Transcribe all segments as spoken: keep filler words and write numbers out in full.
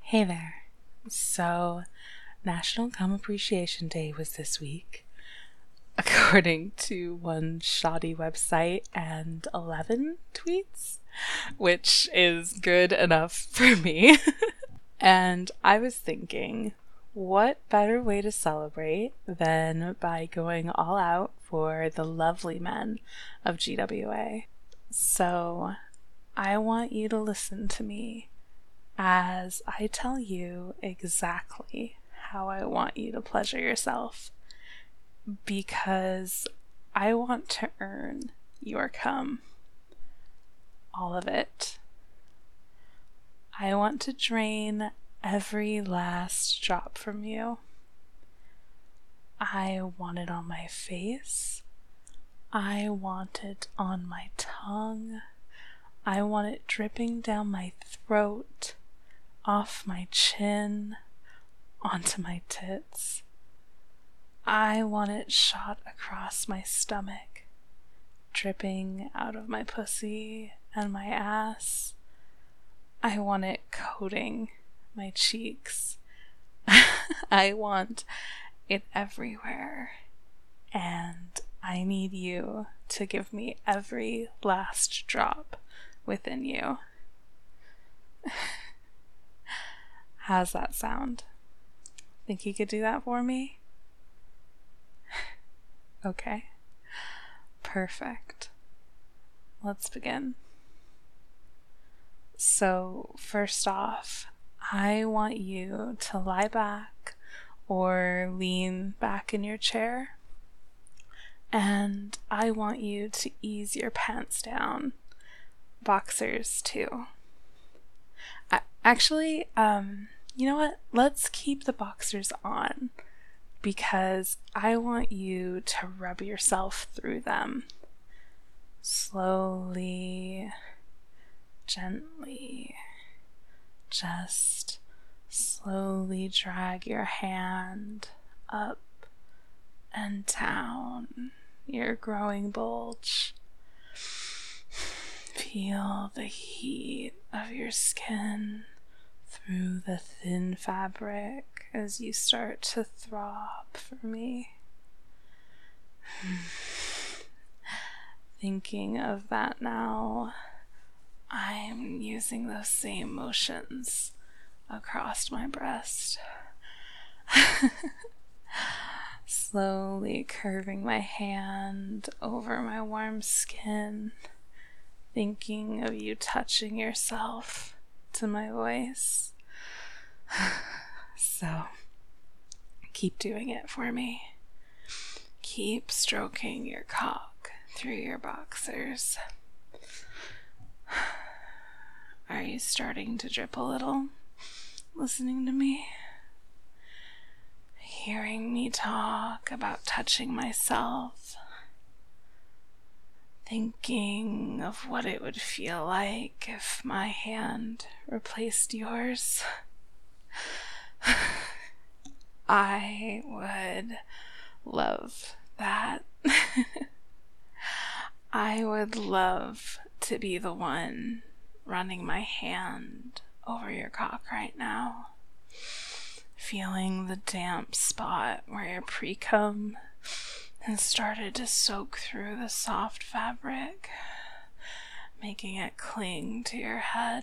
Hey there. So, National Gum Appreciation Day was this week, according to one shoddy website and eleven tweets, which is good enough for me. And I was thinking, what better way to celebrate than by going all out for the lovely men of G W A? So, I want you to listen to me as I tell you exactly how I want you to pleasure yourself, because I want to earn your cum. All of it. I want to drain every last drop from you. I want it on my face. I want it on my tongue. I want it dripping down my throat, off my chin, onto my tits. I want it shot across my stomach, dripping out of my pussy and my ass. I want it coating my cheeks. I want it everywhere. And I need you to give me every last drop within you. How's that sound? Think you could do that for me? Okay. Perfect. Let's begin. So, first off, I want you to lie back or lean back in your chair, and I want you to ease your pants down. Boxers, too. I, actually, um, you know what? Let's keep the boxers on, because I want you to rub yourself through them. Slowly, gently, just slowly drag your hand up and down your growing bulge. Feel the heat of your skin through the thin fabric as you start to throb for me. Thinking of that now, I'm using those same motions across my breast. Slowly curving my hand over my warm skin, thinking of you touching yourself to my voice. So, keep doing it for me. Keep stroking your cock through your boxers. Are you starting to drip a little, listening to me? Hearing me talk about touching myself, thinking of what it would feel like if my hand replaced yours. I would love that. I would love to be the one running my hand over your cock right now, feeling the damp spot where your pre-cum has started to soak through the soft fabric, making it cling to your head.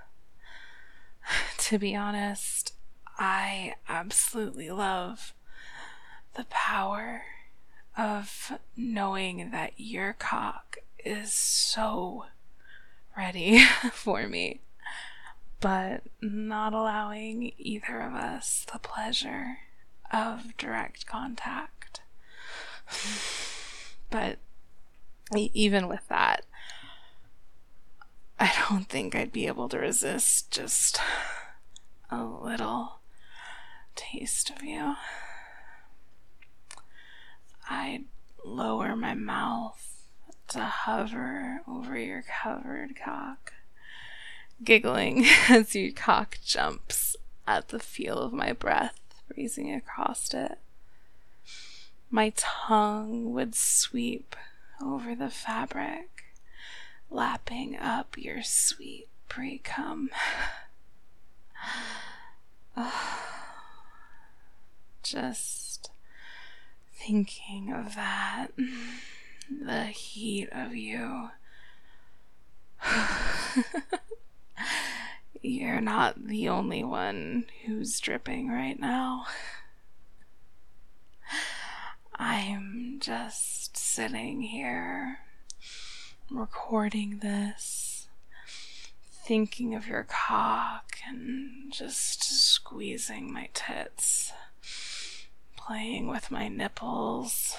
To be honest, I absolutely love the power of knowing that your cock is so ready for me, but not allowing either of us the pleasure of direct contact. But even with that, I don't think I'd be able to resist just a little taste of you. I'd lower my mouth to hover over your covered cock, giggling as your cock jumps at the feel of my breath breezing across it. My tongue would sweep over the fabric, lapping up your sweet pre-cum. just thinking of that, the heat of you. You're not the only one who's dripping right now. I'm just sitting here recording this, thinking of your cock and just squeezing my tits, playing with my nipples.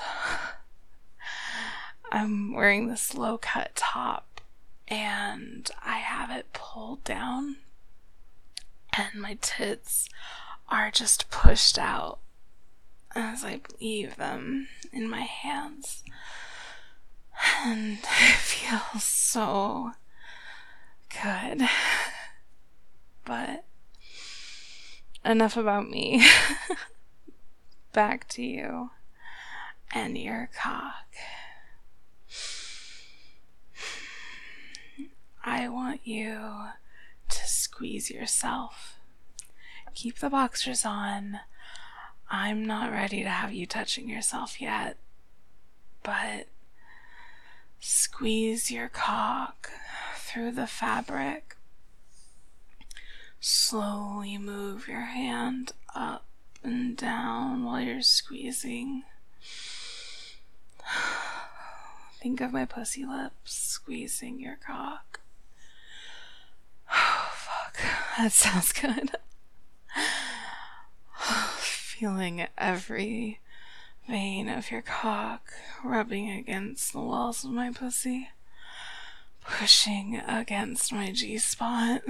I'm wearing this low-cut top and I have it pulled down and my tits are just pushed out as I leave them in my hands. And it feels so good. But enough about me. Back to you and your cock. I want you to squeeze yourself. Keep the boxers on. I'm not ready to have you touching yourself yet, but squeeze your cock through the fabric. Slowly move your hand up and down while you're squeezing. Think of my pussy lips squeezing your cock. Oh, fuck. That sounds good. Feeling every vein of your cock rubbing against the walls of my pussy, pushing against my G-spot,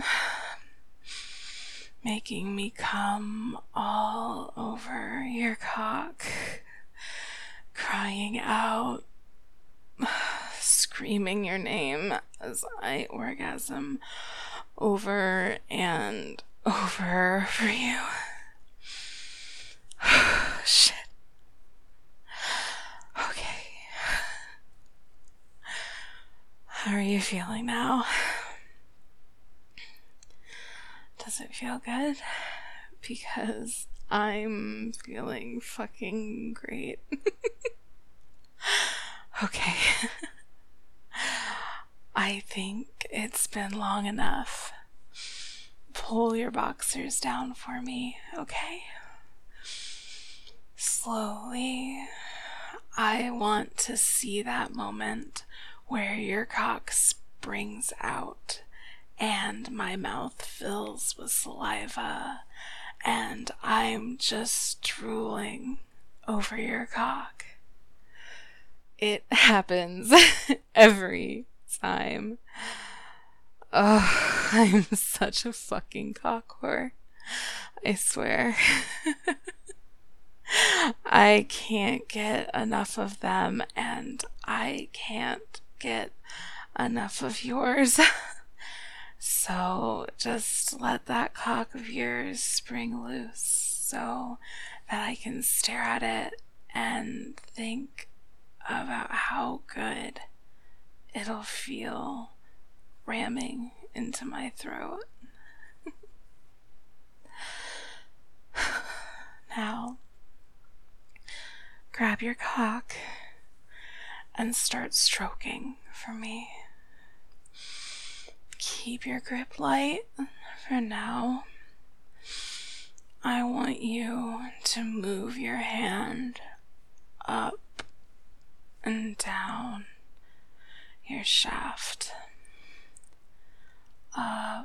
making me come all over your cock, crying out, screaming your name as I orgasm over and over for you. Shit. Okay. How are you feeling now? Does it feel good? Because I'm feeling fucking great. Okay. I think it's been long enough. Pull your boxers down for me, okay? Slowly. I want to see that moment where your cock springs out and my mouth fills with saliva and I'm just drooling over your cock. It happens every time. Oh, I'm such a fucking cock whore. I swear. I can't get enough of them, and I can't get enough of yours. So just let that cock of yours spring loose so that I can stare at it and think about how good it'll feel ramming into my throat. Now, grab your cock and start stroking for me. Keep your grip light for now. I want you to move your hand up and down your shaft. Up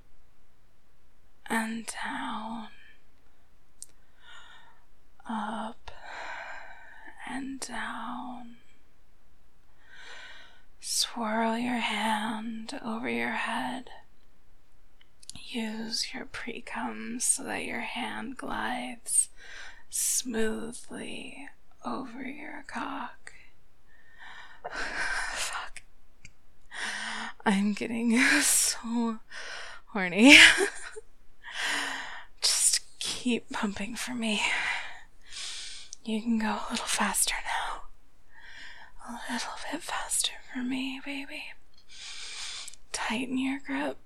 and down. Up and down. Swirl your hand over your head. Use your pre-cum so that your hand glides smoothly over your cock. Fuck. I'm getting so horny. Just keep pumping for me. You can go a little faster now. A little bit faster for me, baby. Tighten your grip.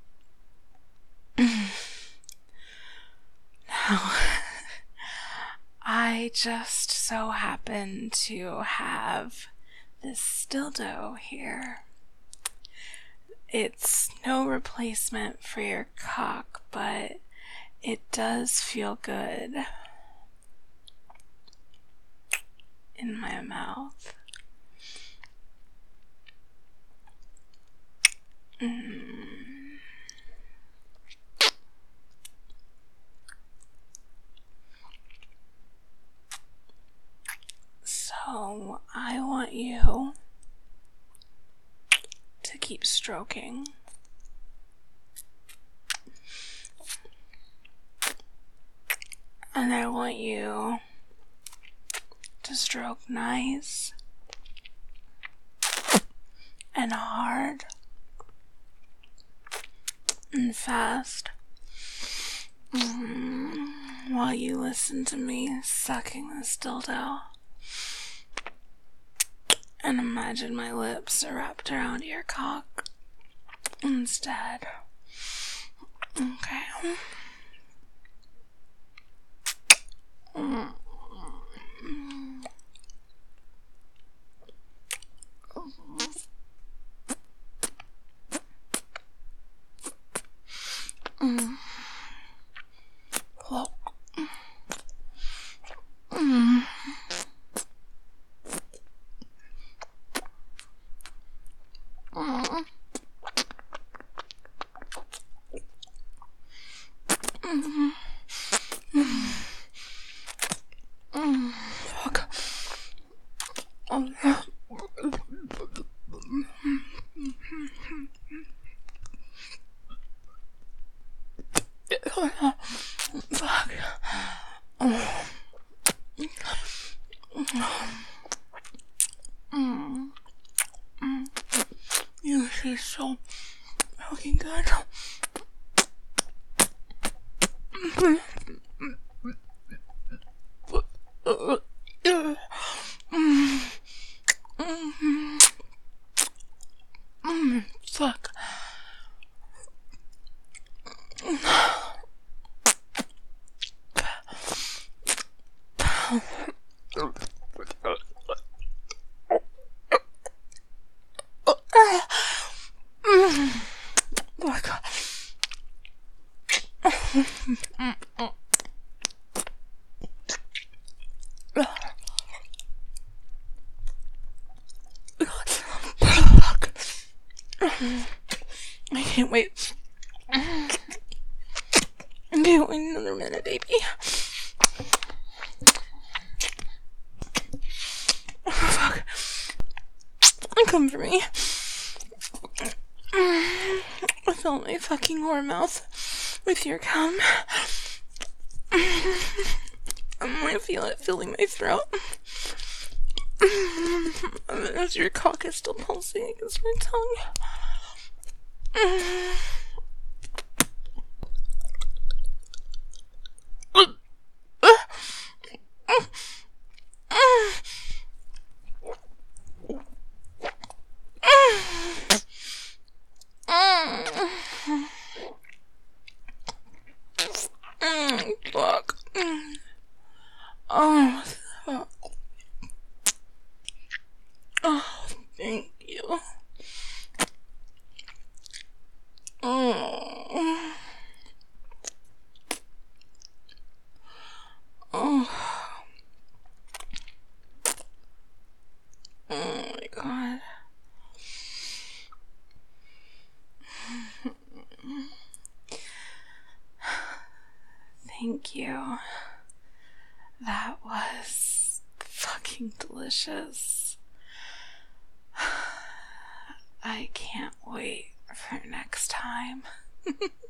Now, I I just so happen to have this dildo here. It's no replacement for your cock, but it does feel good in my mouth. Mm. So I want you to keep stroking. And I want you to stroke nice and hard and fast mm, while you listen to me sucking this dildo. And imagine my lips are wrapped around your cock instead. Okay. Mm. Mm. Look. Mm. Mm. Mm. Mm. Fuck. Oh. Fuck. Oh. Mm. Mm. You taste so fucking good. Mm. Mm. Mm. Fuck. I can't wait. I can't wait another minute, baby. Oh, fuck. Come for me. Fill my fucking whore mouth with your cum. I'm gonna feel it filling my throat. As your cock is still pulsing against my tongue. Fuck. Oh, fuck. Oh, thank you. Oh. Oh. Oh my god. Thank you. That was fucking delicious. I can't wait for next time.